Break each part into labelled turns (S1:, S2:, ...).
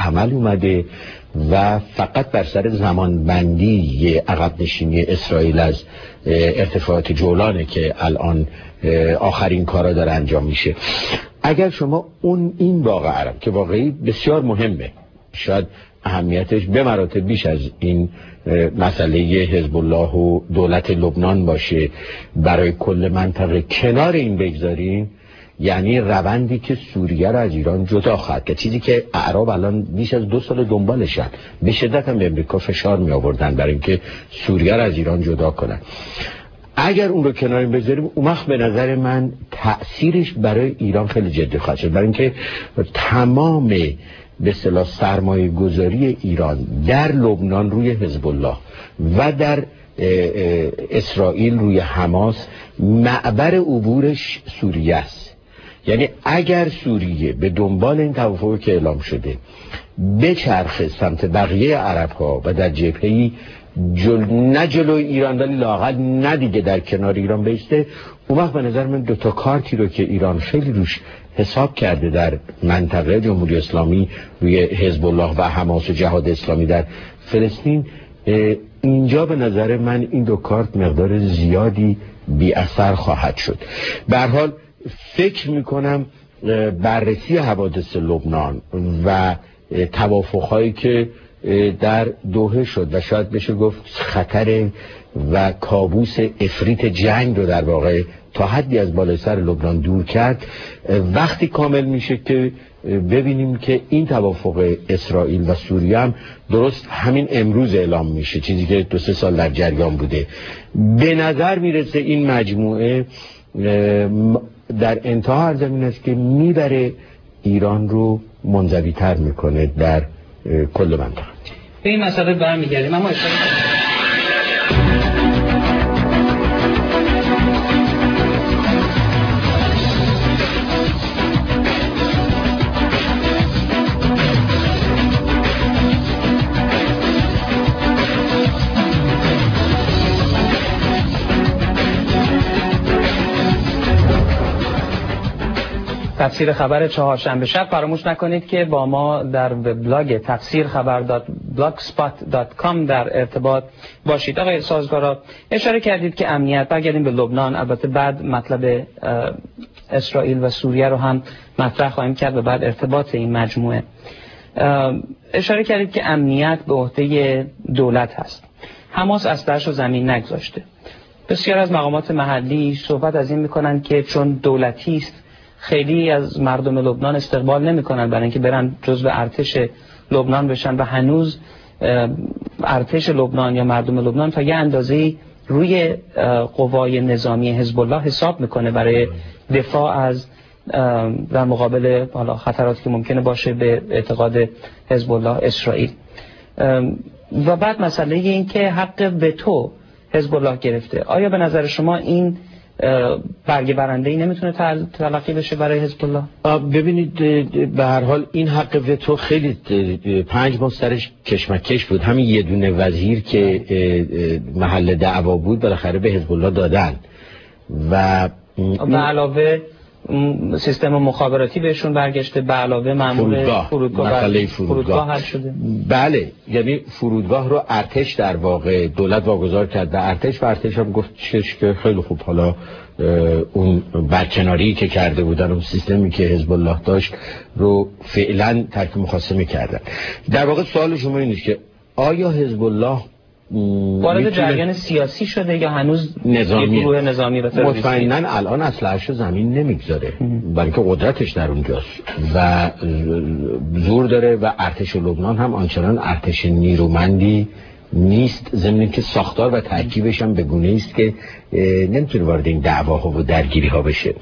S1: عمل اومده و فقط بر سر زمانبندی عقب نشینی اسرائیل از ارتفاعات جولانه که الان آخرین کارا داره انجام میشه. اگر شما این واقعه رو که واقعی بسیار مهمه، شاید اهمیتش به مراتب بیش از این مسئله حزب الله و دولت لبنان باشه، برای کل منطقه کنار این بگذارین، یعنی روندی که سوریه را از ایران جدا خواهد کرد، چیزی که اعراب الان بیش از 2 سال دنبالشن، به شدت هم به امریکا فشار می آوردن برای اینکه سوریه را از ایران جدا کنن. اگر اون رو کنار بذاریم، اون وقت به نظر من تأثیرش برای ایران خیلی جدی خواهد شد، برای اینکه تمام به اصطلاح سرمایه گذاری ایران در لبنان روی حزب الله و در اسرائیل روی حماس معبر عبورش سوریه است. یعنی اگر سوریه به دنبال این توافقی که اعلام شده بچرخه سمت بقیه عرب ها و در جبهه‌ای نه جلوی ایران ولی لااقل نه دیگه در کنار ایران بیسته، اون وقت به نظر من 2 تا کارتی رو که ایران خیلی روش حساب کرده در منطقه، جمهوری اسلامی روی حزب الله و حماس و جهاد اسلامی در فلسطین، اینجا به نظر من این 2 کارت مقدار زیادی بی اثر خواهد شد. به هر حال فکر میکنم بررسی حوادث لبنان و توافقهایی که در دوحه شد و شاید بشه گفت خطر و کابوس افریت جنگ رو در واقع تا حدی از بالای سر لبنان دور کرد، وقتی کامل میشه که ببینیم که این توافق اسرائیل و سوریه هم درست همین امروز اعلام میشه، چیزی که 2-3 سال در جریان بوده. به نظر میرسه این مجموعه در انتها هر زمین است که میبره ایران رو منزوی تر میکنه در کل منطقه.
S2: به این مسئله برمیگردیم، اما تفسیر خبر چهارشنبه شب. فراموش نکنید که با ما در وبلاگ تفسیر خبر blogspot.com در ارتباط باشید. آقای سازگارا اشاره کردید که امنیت، برگردیم به لبنان، البته بعد مطلب اسرائیل و سوریه رو هم مطرح خواهیم کرد و بعد ارتباط این مجموعه. اشاره کردید که امنیت به عهده دولت هست. حماس اسلحه‌اش رو زمین نگذاشته. بسیار از مقامات محلی صحبت از این میکنن که چون دولتی است خیلی از مردم لبنان استقبال نمی‌کنن برای اینکه برن جزو ارتش لبنان بشن و هنوز ارتش لبنان یا مردم لبنان تا یه اندازه‌ای روی قوای نظامی حزب الله حساب میکنه برای دفاع از در مقابل حالا خطراتی که ممکنه باشه به اعتقاد حزب الله اسرائیل. و بعد مسئله این که حق وتو حزب الله گرفته. آیا به نظر شما این برگ برنده‌ای نمیتونه تلقی بشه برای حزب الله؟
S1: ببینید به هر حال این حق وتو خیلی 5 ماه سرش کشمکش بود. همین یه دونه وزیر که محل دعوا بود بالاخره به حزب الله دادن و
S2: به علاوه سیستم مخابراتی بهشون برگشته، به علاوه مامور فرودگاه حل شده.
S1: بله، یعنی فرودگاه رو ارتش در واقع دولت واگذار کرد به ارتش و ارتش هم گفت که خیلی خوب، حالا اون برکناری که کرده بودن اون سیستمی که حزب الله داشت رو فعلا ترک مخاصمه کردن. در واقع سوال شما اینه که آیا حزب الله
S2: وارد جریان سیاسی شده یا هنوز
S1: نظامی؟
S2: گروه نظامی و تروریستی؟
S1: مطمئناً الان اسلحه‌اش زمین نمیگذاره، بلکه قدرتش در اونجاست و زور داره و ارتش لبنان هم آنچنان ارتش نیرومندی نیست، ضمن که ساختار و ترکیبش هم به گونه‌ای است که نمیتونه وارد این دعواها و درگیری‌ها بشه.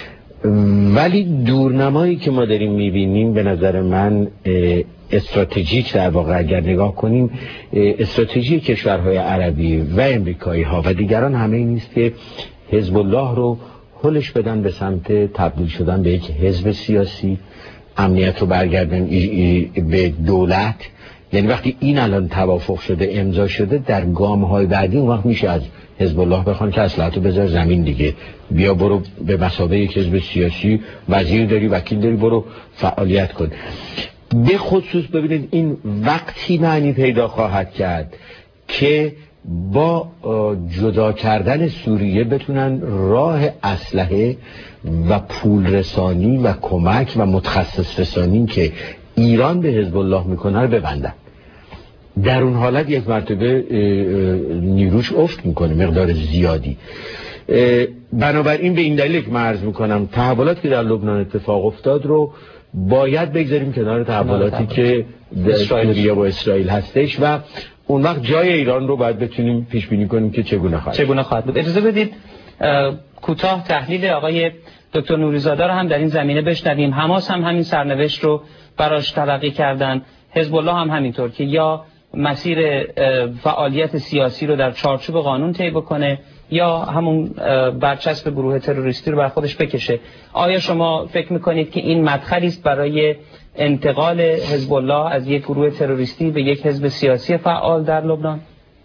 S1: ولی دورنمایی که ما داریم میبینیم به نظر من استراتژیک در واقع اگر نگاه کنیم استراتژی کشورهای عربی و امریکایی ها و دیگران همه این است که حزب الله رو هلش بدن به سمت تبدیل شدن به یک حزب سیاسی، امنیت رو برگردن به دولت. یعنی وقتی این الان توافق شده، امضا شده، در گام‌های بعدی اون وقت میشه از حزب الله بخوان که اسلحه‌تو بذار زمین دیگه، بیا برو به مثابه یک حزب سیاسی، وزیر داری، وکیل داری، برو فعالیت کن. به خصوص ببینید این وقتی معنی پیدا خواهد کرد که با جدا کردن سوریه بتونن راه اسلحه و پول رسانی و کمک و متخصص رسانی که ایران به حزب الله میکنه رو ببندن. در اون حالت یک مرتبه نیروش افت میکنه مقدار زیادی. بنابراین به این دلیل که من عرض میکنم تحولاتی که در لبنان اتفاق افتاد رو باید بگذاریم کنار تحولاتی که در سوریه و اسرائیل هستش و اون وقت جای ایران رو باید بتونیم پیش بینی کنیم که چگونه خواهد
S2: بود. اجازه بدید کوتاه تحلیل آقای دکتر نوری‌زاده رو هم در این زمینه بشنویم. حماس هم همین سرنوشت رو براش تلقی کردن، حزب الله هم همینطور که یا مسیر فعالیت سیاسی رو در چارچوب قانون طی بکنه یا همون برچسب گروه تروریستی رو بر خودش بکشه. آیا شما فکر میکنید که این مدخلی است برای انتقال حزب الله از یک گروه تروریستی به یک حزب سیاسی فعال در لبنان؟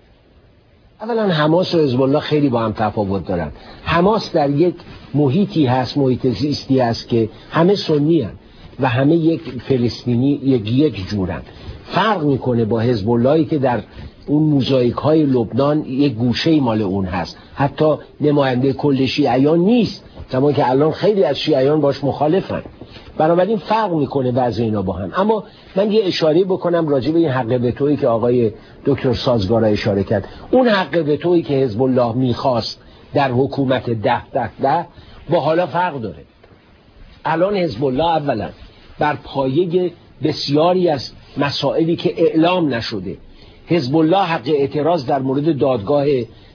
S3: اولا حماس و حزب الله خیلی با هم تفاوت دارن. حماس در یک محیطی هست، محیط زیستی هست که همه سنی هستند و همه یک فلسطینی یک جورن. فرق میکنه با حزب اللهی که در اون موزاییک های لبنان یک گوشه مال اون هست، حتی نماینده کل شیعیان نیست، زمان که الان خیلی از شیعیان باش مخالفن. بنابراین فرق میکنه بعضی اینا با هم. اما من یه اشاره بکنم راجع به این حق وتویی که آقای دکتر سازگارا اشاره کرد. اون حق وتویی که حزب الله میخواست در حکومت 10-10-10 با حالا فرق داره. الان حزب الله اولا بر پایه بسیاری از مسائلی که اعلام نشده، حزب الله حق اعتراض در مورد دادگاه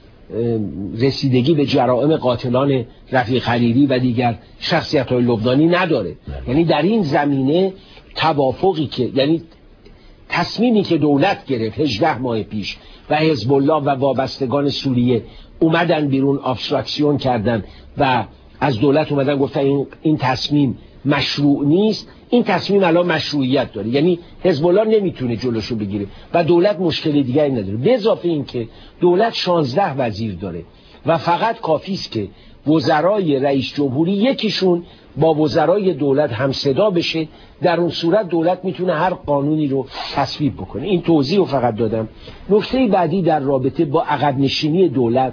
S3: رسیدگی به جرائم قاتلان رفیق حریری و دیگر شخصیت‌های لبنانی نداره. یعنی در این زمینه توافقی که یعنی تصمیمی که دولت گرفت 18 ماه پیش و حزب الله و وابستگان سوریه اومدن بیرون ابستراکسیون کردن و از دولت اومدن گفتن این تصمیم مشروع نیست، این تصمیم الان مشروعیت داره. یعنی حزب الله نمیتونه جلوشو بگیره و دولت مشکل دیگری نداره. به اضافه این که دولت 16 وزیر داره و فقط کافی است که وزرای رئیس جمهوری یکیشون با وزرای دولت هم صدا بشه، در اون صورت دولت میتونه هر قانونی رو تصویب بکنه. این توضیح رو فقط دادم. نکته بعدی در رابطه با عقب نشینی دولت،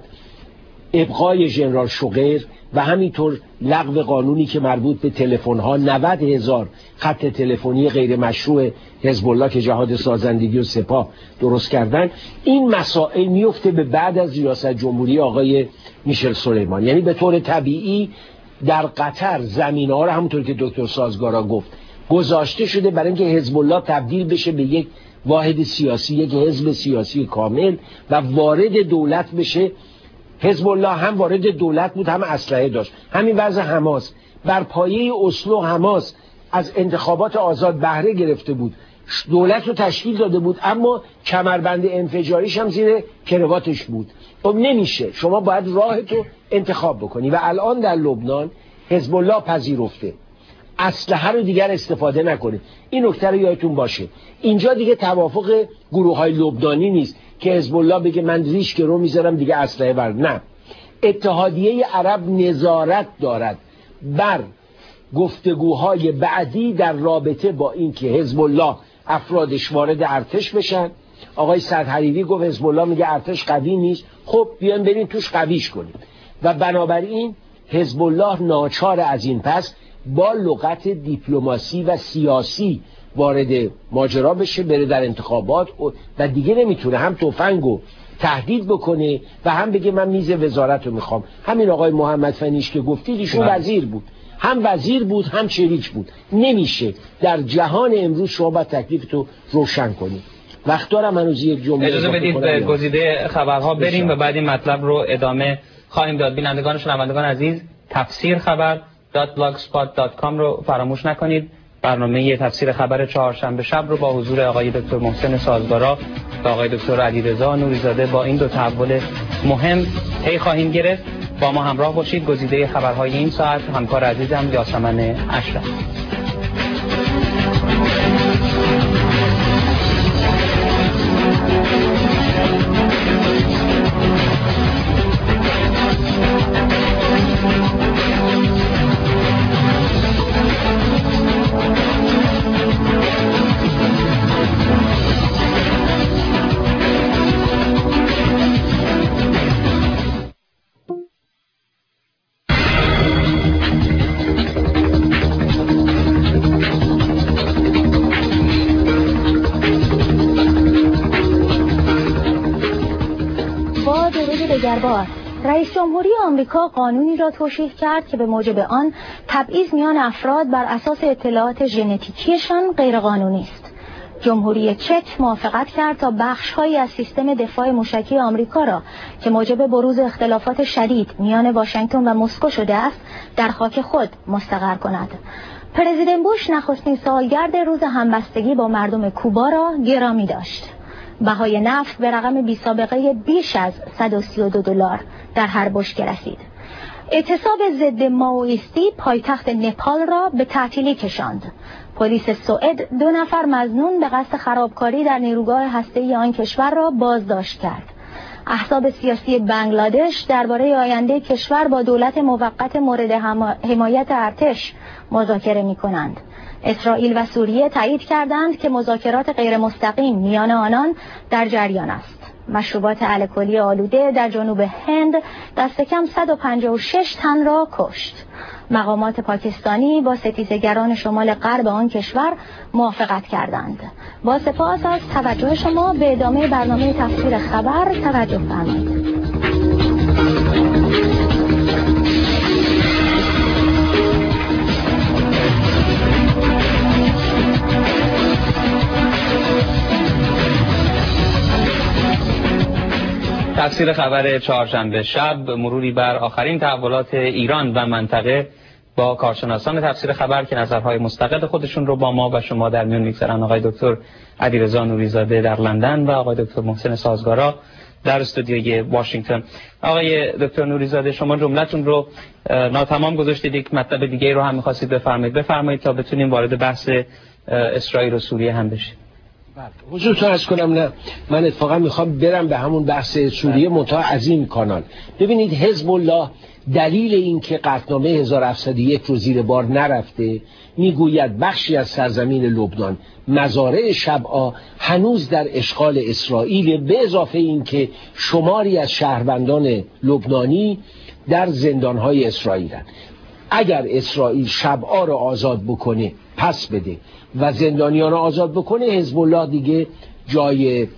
S3: ابقای ژنرال شوقر و همینطور لغو قانونی که مربوط به تلفن‌ها، 90,000 خط تلفنی غیر مشروع حزب الله که جهاد سازندگی و سپاه درست کردن، این مسائل میفته به بعد از ریاست جمهوری آقای میشل سلیمان. یعنی به طور طبیعی در قطر زمینه‌ها رو همونطور که دکتر سازگارا گفت گذاشته شده برای اینکه حزب الله تبدیل بشه به یک واحد سیاسی، یک حزب سیاسی کامل و وارد دولت بشه. حزب الله هم وارد دولت بود، هم اسلحه داشت. همین وضع حماس. بر پایه اسلو حماس از انتخابات آزاد بهره گرفته بود، دولت رو تشکیل داده بود، اما کمربند انفجاریش هم زیر کرواتش بود. خب نمیشه، شما باید راهتو انتخاب بکنی. و الان در لبنان حزب الله پذیرفته اسلحه رو دیگر استفاده نکنه. این نکته رو یادتون باشه. اینجا دیگه توافق گروه‌های لبنانی نیست که حزب الله بگه من ریش رو میذارم دیگه اسلحه بر. نه، اتحادیه عرب نظارت دارد بر گفتگوهای بعدی در رابطه با این که حزب الله افرادش وارد ارتش بشن. آقای سعد حریری گفت حزب الله میگه ارتش قوی نیست، خب بیان بریم توش قویش کنیم. و بنابراین حزب الله ناچار از این پس با لغت دیپلماسی و سیاسی وارد ماجرا بشه، بره در انتخابات و دیگه نمیتونه هم تفنگو تهدید بکنه و هم بگه من میز وزارت رو میخوام. همین آقای محمد فنیش که گفتید ایشون وزیر بود، هم وزیر بود هم شریک بود. نمیشه در جهان امروز شما باید تکلیفتو روشن کنید. وقت دارم هنوز یک جمله
S2: اجازه بدید به گزیده خبرها بریم و بعد این مطلب رو ادامه خواهیم داد. بینندگان و شنوندگان عزیز، تفسیر خبر .blogspot.com رو فراموش نکنید. برنامه تفسیر خبر چهارشنبه شب رو با حضور آقای دکتر محسن سازگارا و آقای دکتر علیرضا نوری‌زاده با این دو تحول مهم طی خواهیم گرفت. با ما همراه باشید. گزیده خبرهای این ساعت همکار عزیزم یاسمن اشرف.
S4: دگربار رئیس جمهوری آمریکا قانونی را توشیح کرد که به موجب آن تبعیض میان افراد بر اساس اطلاعات ژنتیکیشان غیرقانونی است. جمهوری چک موافقت کرد تا بخش‌هایی از سیستم دفاع موشکی آمریکا را که موجب بروز اختلافات شدید میان واشنگتن و مسکو شده است در خاک خود مستقر کند. پرزیدنت بوش نخستین سالگرد روز همبستگی با مردم کوبا را گرامی داشت. بهای نفت به رقم بی‌سابقه بیش از $132 در هر بشکه رسید. اعتصاب ضد مائوئیستی پایتخت نپال را به تعطیلی کشاند. پلیس سوئد 2 نفر مظنون به قصد خرابکاری در نیروگاه هسته‌ای آن کشور را بازداشت کرد. احزاب سیاسی بنگلادش درباره آینده کشور با دولت موقت مورد حمایت ارتش مذاکره می‌کنند. اسرائیل و سوریه تایید کردند که مذاکرات غیر مستقیم میان آنان در جریان است. مشروبات الکلی آلوده در جنوب هند دست کم 156 تن را کشت. مقامات پاکستانی با ستیزگران شمال غرب آن کشور موافقت کردند. با سپاس از توجه شما به ادامه برنامه تفسیر خبر توجه فرمایید.
S2: تفسیر خبر چهارشنبه شب، مروری بر آخرین تحولات ایران و منطقه با کارشناسان تفسیر خبر که نظرهای مستقل خودشون رو با ما و شما در میون میگذارن. آقای دکتر علیرضا نوریزاده در لندن و آقای دکتر محسن سازگارا در استودیوی واشنگتن. آقای دکتر نوریزاده، شما جملتون رو ناتمام گذاشتید، یک مطلب دیگه رو هم می‌خواستید بفرمایید تا بتونیم وارد بحث اسرائیل و سوریه هم بشیم.
S3: حضورتون عرض کنم نه، من اتفاقا میخوام برم به همون بحث سوریه منتها از این کانال. ببینید حزب الله دلیل این که قطعنامه 1701 رو زیر بار نرفته میگوید بخشی از سرزمین لبنان مزارع شبعا هنوز در اشغال اسرائیل، به اضافه این که شماری از شهروندان لبنانی در زندانهای اسرائیل هستند. اگر اسرائیل شبعا رو آزاد بکنه، پس بده و زندانیان رو آزاد بکنه، حزب الله دیگه جای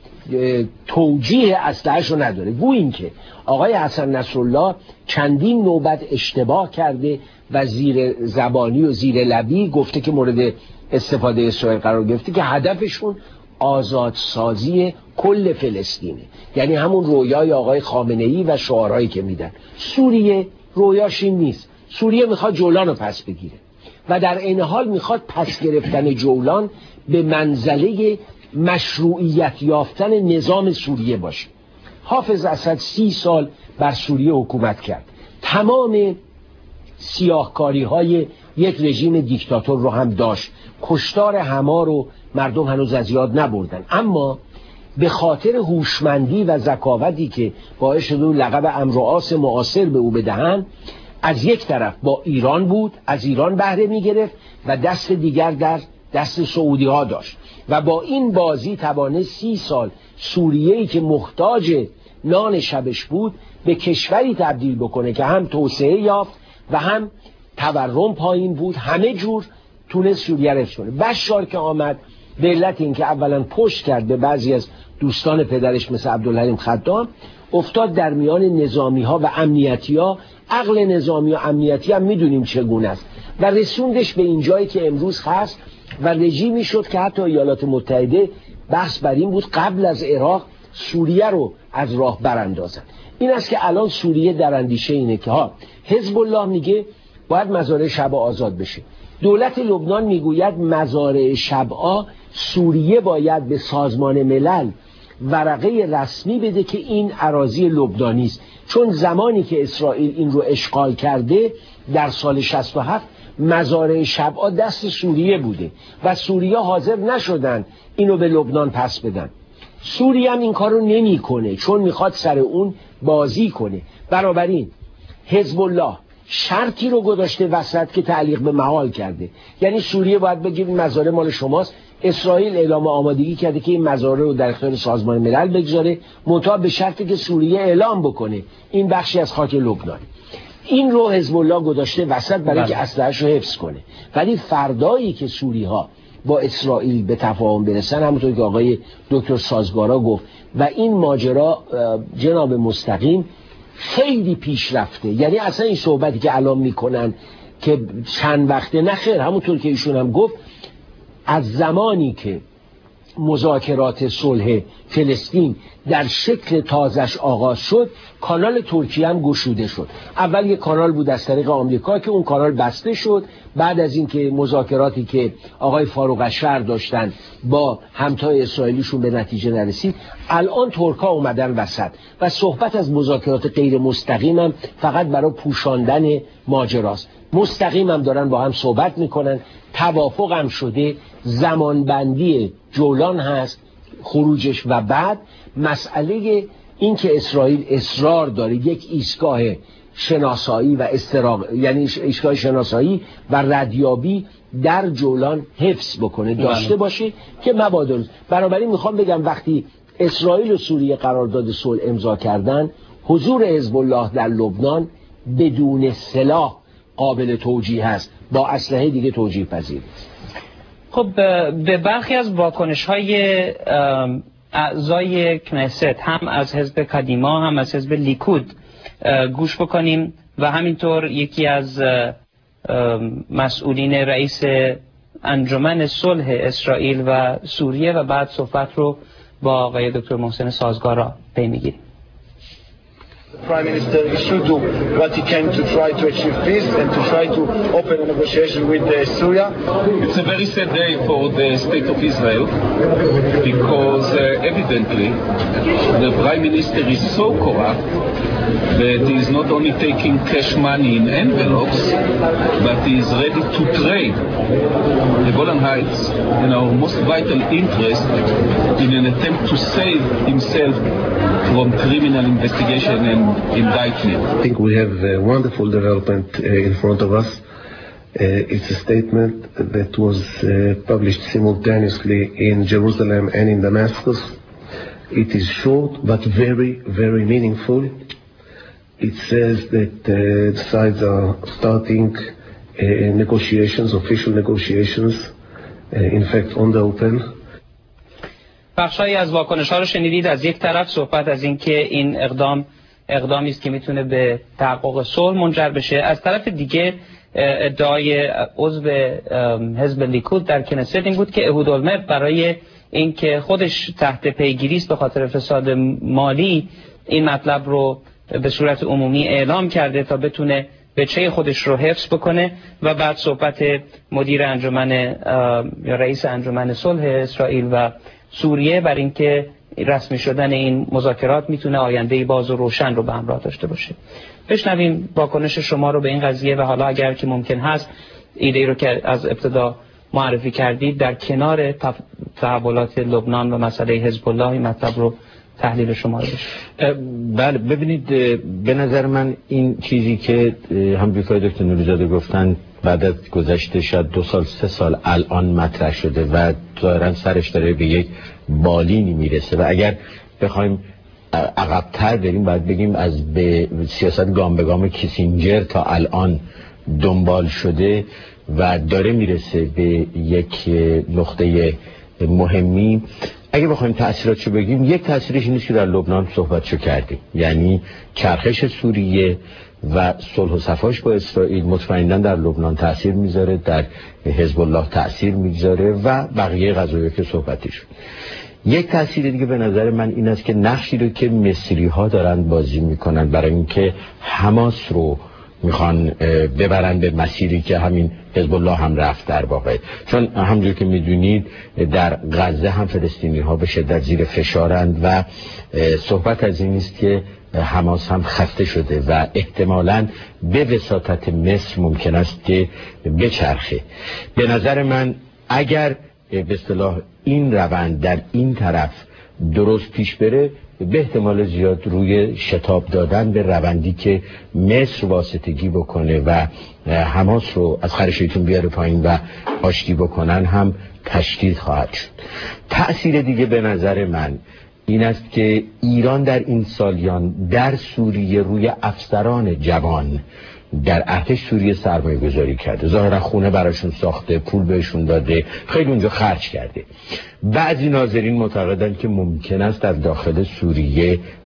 S3: توجیه اسلحه‌اش رو نداره. گویا این که آقای حسن نصرالله چندین نوبت اشتباه کرده و زیر زبانی و زیر لبی گفته که مورد استفاده اسرائیل قرار گرفته که هدفشون آزادسازی کل فلسطینه، یعنی همون رویای آقای خامنه‌ای و شعارهایی که میدن. سوریه رویاش این نیست. سوریه میخواد جولان رو پس بگیره و در این حال میخواد پس گرفتن جولان به منزله مشروعیت یافتن نظام سوریه باشه. حافظ اسد 30 سال بر سوریه حکومت کرد، تمام سیاهکاری های یک رژیم دیکتاتور رو هم داشت، کشتار همه رو مردم هنوز از یاد نبردن، اما به خاطر هوشمندی و ذکاوتی که باعث شد لقب امرؤاس معاصر به او بدهند، از یک طرف با ایران بود، از ایران بهره می گرفت و دست دیگر در دست سعودی ها داشت و با این بازی توانست 30 سال سوریه‌ای که محتاج نان شبش بود به کشوری تبدیل بکنه که هم توسعه یافت و هم تورم پایین بود، همه جور تونست سوریه رو حفظ کنه. بشار که آمد به علت اینکه اولا پشت کرد به بعضی از دوستان پدرش مثل عبدالحلیم خدام، افتاد در میان نظامی ها و امنیتی ها. عقل نظامی و امنیتی هم میدونیم چگونه است و رسوندش به این جایی که امروز هست و رژیمی شد که حتی ایالات متحده بحث بر این بود قبل از عراق سوریه رو از راه براندازن. این است که الان سوریه در اندیشه اینه که حزب الله میگه باید مزارع شبعا آزاد بشه، دولت لبنان میگوید مزارع شبعا سوریه باید به سازمان ملل ورقه رسمی بده که این اراضی لبنانی است، چون زمانی که اسرائیل این رو اشغال کرده در سال 67 مزارع شبعا دست سوریه بوده و سوریه حاضر نشدن اینو به لبنان پس بدن. سوریه هم این کارو نمیکنه چون میخواد سر اون بازی کنه. بنابراین حزب الله شرطی رو گذاشته وسط که تعلیق به محال کرده، یعنی سوریه باید بگه این مزارع مال شماست. اسرائیل اعلام آمادگی کرده که این مزارع رو در اختیار سازمان ملل بگذاره، منتها به شرطی که سوریه اعلام بکنه این بخشی از خاک لبنان. این رو حزب الله گذاشته وسط برای که اسلحه‌اش رو حفظ کنه. ولی فردایی که سوری‌ها با اسرائیل به تفاهم برسن، همونطور که آقای دکتر سازگارا گفت، و این ماجرا جناب مستقیم خیلی پیشرفته. یعنی اصلا این صحبتی که الان میکنن که چند وقته، نه خیر، همونطور که ایشون هم گفت، از زمانی که مذاکرات صلح فلسطین در شکل تازش آغاز شد، کانال ترکیه هم گشوده شد. اول یک کانال بود از طریق آمریکا که اون کانال بسته شد بعد از اینکه مذاکراتی که آقای فاروق الشهر داشتن با همتای اسرائیلیشون به نتیجه نرسید. الان ترکا اومدن وسط و صحبت از مذاکرات غیر مستقیم هم فقط برای پوشاندن ماجراست. مستقیم هم دارن با هم صحبت میکنن، توافق هم شده، زمانبندی جولان هست خروجش، و بعد مسئله این که اسرائیل اصرار داره یک ایستگاه شناسایی و یعنی ایستگاه شناسایی و ردیابی در جولان حفظ بکنه، داشته باشه که مبادا. بنابراین میخوام بگم وقتی اسرائیل و سوریه قرارداد صلح امضا کردن، حضور حزب الله در لبنان بدون سلاح قابل توجیه هست، با اسلحه دیگه توجیه پذیر است.
S2: خب به برخی از واکنش‌های اعضای کنست، هم از حزب قدیما هم از حزب لیکود گوش بکنیم و همینطور یکی از مسئولین رئیس انجمن صلح اسرائیل و سوریه و بعد صحبت رو با آقای دکتر محسن سازگارا پی میگیریم.
S5: Prime Minister should do what he can to try to achieve peace and to try to open a negotiation with Syria.
S6: It's a very sad day for the state of Israel because evidently the Prime Minister is so corrupt that he is not only taking cash money in envelopes, but he is ready to trade the Golan Heights and our most vital interest in an attempt to save himself from criminal investigation and indictment.
S7: I think we have a wonderful development in front of us. It's a statement that was published simultaneously in Jerusalem and in Damascus. It is short but very, very meaningful. It says that the sides are starting negotiations, official negotiations, in fact on the open.
S2: بخشایی از واکنش‌ها رو شنیدید. از یک طرف صحبت از این که این اقدامی است که میتونه به تحقق صلح منجر بشه، از طرف دیگه ادعای عضو حزب لیکود در کنست این بود که اهود اولمرت برای اینکه خودش تحت پیگیری است به خاطر فساد مالی، این مطلب رو به صورت عمومی اعلام کرده تا بتونه بچه خودش رو حفظ بکنه. و بعد صحبت مدیر انجمن یا رئیس انجمن صلح اسرائیل و سوریه بر اینکه رسمی شدن این مذاکرات میتونه آینده باز و روشن رو به همراه داشته باشه. بشنویم واکنش شما رو به این قضیه و حالا اگر که ممکن هست ایده رو که از ابتدا معرفی کردید در کنار تحولات لبنان و مسئله حزب الله این مطلب رو تحلیل شما رو بشه.
S1: بله ببینید، به نظر من این چیزی که همونجوری که دکتر نوری‌زاده گفتن بعد از گذشته شاید 2 سال 3 سال الان مطرح شده و ظاهرا سرش داره به یک بالینی میرسه و اگر بخوایم عقب‌تر بریم باید بگیم از به سیاست گام به گام کیسینجر تا الان دنبال شده و داره میرسه به یک نقطه مهمی. اگه بخوایم تأثیراتشو بگیم، یک تأثیرش اینه که در لبنان صحبتشو کردیم، یعنی چرخش سوریه و صلح و صفاش با اسرائیل مطمئناً در لبنان تأثیر میذاره، در حزب الله تأثیر میذاره و بقیه قضایا که صحبتی شد. یک تأثیر دیگه به نظر من این است که نقشی رو که مصری ها دارن بازی میکنن برای اینکه حماس رو میخوان ببرن به مسیری که همین حزب الله هم رفت در واقع، چون همونجور که میدونید در غزه هم فلسطینی ها به شدت زیر فشارند و صحبت از این است که حماس هم خسته شده و احتمالاً به وساطت مصر ممکن است که بچرخه. به نظر من اگر به اصطلاح این روند در این طرف درست پیش بره، به احتمال زیاد روی شتاب دادن به روندی که مصر واسطگی بکنه و حماس رو از خرشیتون بیاره پایین و آشتی بکنن هم تشدید خواهد شد. تأثیر دیگه به نظر من این است که ایران در این سالیان در سوریه روی افسران جوان در ارتش سوریه سرمایه گذاری کرده، ظاهرا خونه براشون ساخته، پول بهشون داده، خیلی اونجا خرج کرده. بعضی ناظرین معتقدند که ممکن است در داخل سوریه